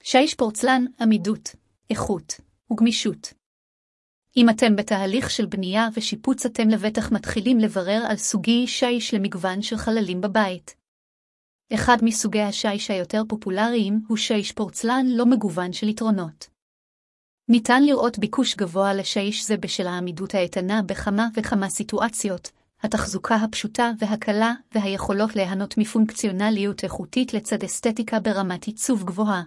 שיש פורצלן, עמידות, איכות וגמישות. אם אתם בתהליך של בנייה ושיפוץ אתם לבטח מתחילים לברר על סוגי שיש למגוון של חללים בבית. אחד מסוגי השיש היותר פופולריים הוא שיש פורצלן לא מגוון של יתרונות. ניתן לראות ביקוש גבוה לשיש זה בשל העמידות האיתנה בכמה וכמה סיטואציות, התחזוקה הפשוטה והקלה והיכולות ליהנות מפונקציונליות איכותית לצד אסתטיקה ברמת עיצוב גבוהה.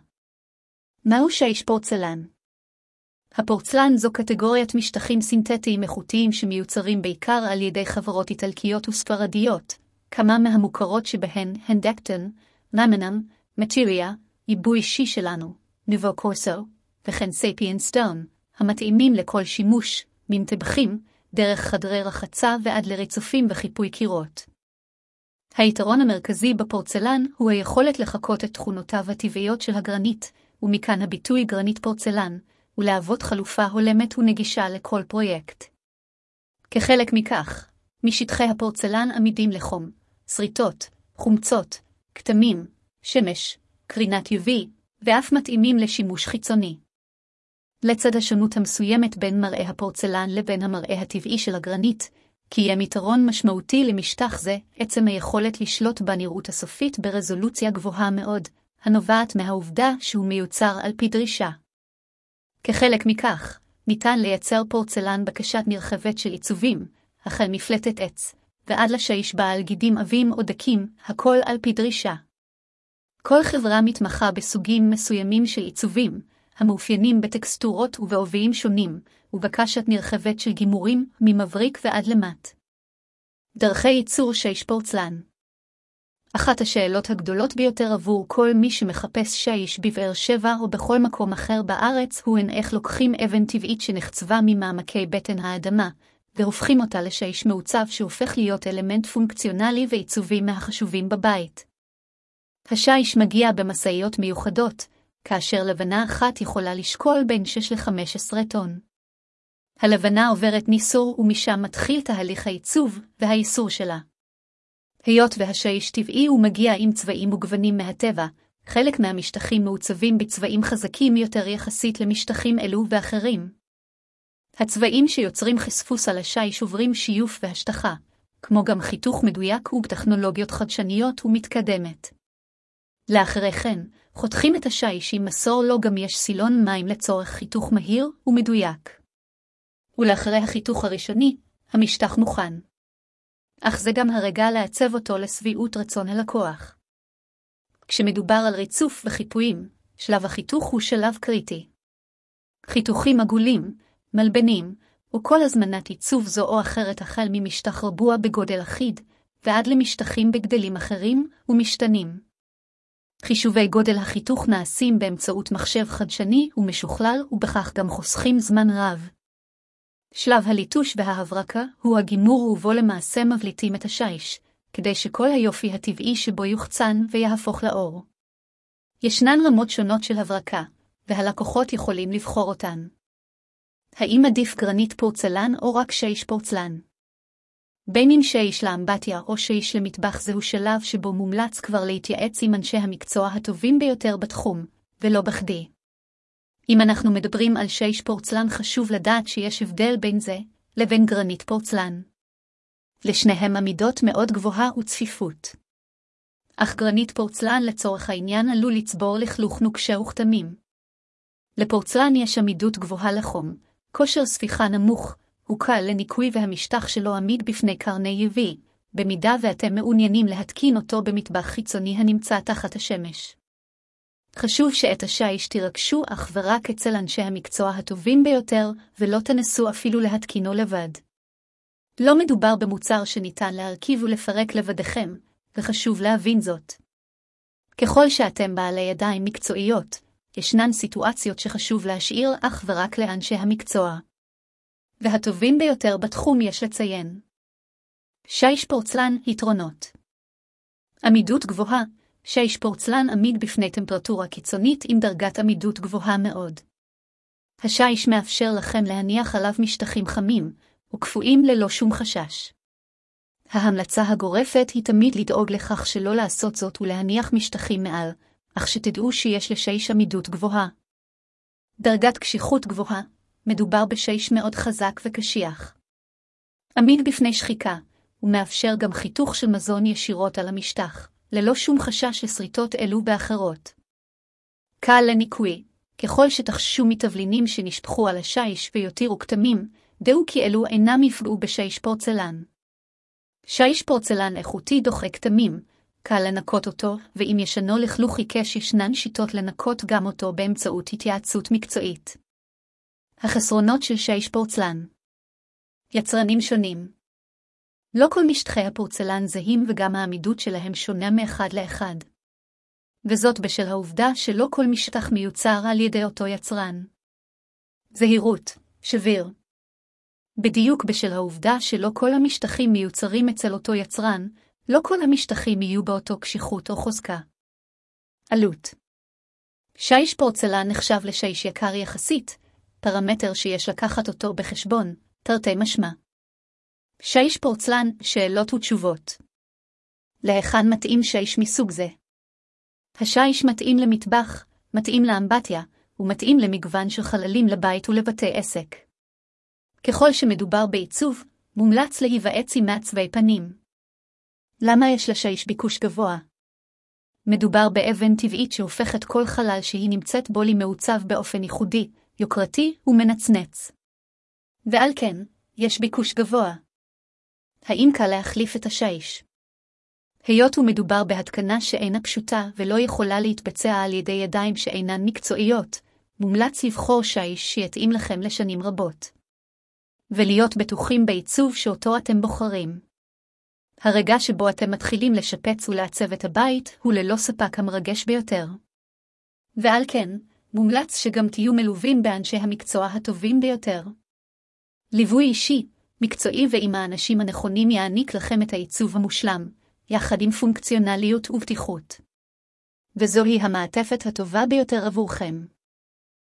מהו שיש פורצלן? הפורצלן זו קטגוריית משטחים סינתטיים איכותיים שמיוצרים בעיקר על ידי חברות איטלקיות וספרדיות, כמה מהמוכרות שבהן הן דקטון, למנם, מטריה, עיבוי אישי שלנו, ניבו קורסו, וכן ספיאן סטון, המתאימים לכל שימוש, ממטבחים, דרך חדרי רחצה ועד לריצופים וחיפוי קירות. היתרון המרכזי בפורצלן הוא היכולת לחקות את תכונותיו הטבעיות של הגרנית, ומכאן הביטוי גרנית פורצלן, ולהוות חלופה הולמת ונגישה לכל פרויקט. כחלק מכך, משטחי הפורצלן עמידים לחום, שריטות, חומצות, כתמים, שמש, קרינת UV, ואף מתאימים לשימוש חיצוני. לצד השונות המסוימת בין מראה הפורצלן לבין המראה הטבעי של הגרנית, קיים יתרון משמעותי למשטח זה, עצם היכולת לשלוט בנראות הסופית ברזולוציה גבוהה מאוד, הנובעת מהעובדה שהוא מיוצר על פי דרישה. כחלק מכך, ניתן לייצר פורצלן בקשת נרחבת של עיצובים, החל מפלטת עץ, ועד לשיש בעל גידים עבים או דקים, הכל על פי דרישה. כל חברה מתמחה בסוגים מסוימים של עיצובים, המאופיינים בטקסטורות ובעוביים שונים, ובקשת נרחבת של גימורים ממבריק ועד למט. דרכי ייצור שיש פורצלן. אחת השאלות הגדולות ביותר עבור כל מי שמחפש שיש בבאר שבע או בכל מקום אחר בארץ הוא איך לוקחים אבן טבעית שנחצבה ממעמקי בטן האדמה, והופכים אותה לשיש מעוצב שהופך להיות אלמנט פונקציונלי ועיצובי מהחשובים בבית. השיש מגיע במסעיות מיוחדות, כאשר לבנה אחת יכולה לשקול בין 6 ל-15 טון. הלבנה עוברת ניסור ומשם מתחיל תהליך העיצוב והייסור שלה. היות והשיש טבעי הוא מגיע עם צבעים וגוונים מהטבע, חלק מהמשטחים מעוצבים בצבעים חזקים יותר יחסית למשטחים אלו ואחרים. הצבעים שיוצרים חשפוס על השיש עוברים שיוף והשטחה, כמו גם חיתוך מדויק ובטכנולוגיות חדשניות ומתקדמת. לאחרי כן, חותכים את השיש עם מסור לו גם יש סילון מים לצורך חיתוך מהיר ומדויק. ולאחרי החיתוך הראשוני, המשטח מוכן. אך זה גם הרגע לעצב אותו לשביעות רצון הלקוח. כשמדובר על ריצוף וחיפויים, שלב החיתוך הוא שלב קריטי. חיתוכים עגולים, מלבנים, וכל הזמנת עיצוב זו או אחרת החל ממשטח רבוע בגודל אחיד, ועד למשטחים בגדלים אחרים ומשתנים. חישובי גודל החיתוך נעשים באמצעות מחשב חדשני ומשוכלל ובכך גם חוסכים זמן רב. שלב הליטוש וההברקה הוא הגימור ובו למעשה מבליטים את השיש, כדי שכל היופי הטבעי שבו יוחצן ויהפוך לאור. ישנן רמות שונות של הברקה, והלקוחות יכולים לבחור אותן. האם עדיף גרנית פורצלן או רק שיש פורצלן? בין אם שיש לאמבטיה או שיש למטבח זהו שלב שבו מומלץ כבר להתייעץ עם אנשי המקצוע הטובים ביותר בתחום, ולא בכדי. אם אנחנו מדברים על שיש פורצלן חשוב לדעת שיש הבדל בין זה לבין גרנית פורצלן. לשניהם עמידות מאוד גבוהה וצפיפות. אך גרנית פורצלן לצורך העניין עלול לצבור לכלוך נוקשה וכתמים. לפורצלן יש עמידות גבוהה לחום, כושר ספיחה נמוך, הוא קל לניקוי והמשטח שלו עמיד בפני קרני UV, במידה ואתם מעוניינים להתקין אותו במטבח חיצוני הנמצא תחת השמש. חשוב שאת השיש תירקשו אך ורק אצל אנשי המקצוע הטובים ביותר, ולא תנסו אפילו להתקינו לבד. לא מדובר במוצר שניתן להרכיב ולפרק לבדכם, וחשוב להבין זאת. ככל שאתם בעלי ידיים מקצועיות, ישנן סיטואציות שחשוב להשאיר אך ורק לאנשי המקצוע. והטובים ביותר בתחום יש לציין. שיש פורצלן יתרונות. עמידות גבוהה. שיש פורצלן עמיד בפני טמפרטורה קיצונית עם דרגת עמידות גבוהה מאוד. השיש מאפשר לכם להניח עליו משטחים חמים וקפואים ללא שום חשש. ההמלצה הגורפת היא תמיד לדאוג לכך שלא לעשות זאת ולהניח משטחים מעל אך שתדעו שיש לשיש עמידות גבוהה. דרגת קשיחות גבוהה, מדובר בשיש מאוד חזק וקשיח. עמיד בפני שחיקה, ומאפשר גם חיתוך של מזון ישירות על המשטח, ללא שום חשש לשריטות אלו באחרות. קל לניקוי, ככל שתחששו מתבלינים שנשפכו על השיש ויותירו כתמים, דעו כי אלו אינם יפגעו בשיש פורצלן. שיש פורצלן איכותי דוחה כתמים, קל לנקות אותו, ואם ישנו לכלוך עיקש ישנן שיטות לנקות גם אותו באמצעות התייעצות מקצועית. החסרונות של שיש פורצלן. יצרנים שונים. לא כל משטחי הפורצלן זהים וגם העמידות שלהם שונה מאחד לאחד. וזאת בשל העובדה שלא כל משטח מיוצר על ידי אותו יצרן. זהירות, שביר. בדיוק בשל העובדה שלא כל המשטחים מיוצרים אצל אותו יצרן, לא כל המשטחים יהיו באותו קשיחות או חוזקה. עלות. שיש פורצלן נחשב לשיש יקר יחסית, פרמטר שיש לקחת אותו בחשבון, תרתי משמע. שיש פורצלן, שאלות ותשובות. להיכן מתאים שיש מסוג זה? השיש מתאים למטבח, מתאים לאמבטיה, ומתאים למגוון של חללים לבית ולבתי עסק. ככל שמדובר בעיצוב, מומלץ להיוועץ עם מעצבי פנים. למה יש לשיש ביקוש גבוה? מדובר באבן טבעית שהופכת כל חלל שהיא נמצאת בו למעוצב באופן ייחודי, יוקרתי ומנצנץ. ועל כן, יש ביקוש גבוה. האם קל להחליף את השיש? היות ומדובר בהתקנה שאינה פשוטה ולא יכולה להתבצע על ידי ידיים שאינן מקצועיות, מומלץ לבחור שיש שיתאים לכם לשנים רבות. ולהיות בטוחים בעיצוב שאותו אתם בוחרים. הרגע שבו אתם מתחילים לשפץ ולעצב את הבית הוא ללא ספק המרגש ביותר. ועל כן, מומלץ שגם תהיו מלווים באנשי המקצוע הטובים ביותר. ליווי אישי, מקצועי ועם האנשים הנכונים יעניק לכם את העיצוב המושלם, יחד עם פונקציונליות ובטיחות. וזוהי המעטפת הטובה ביותר עבורכם.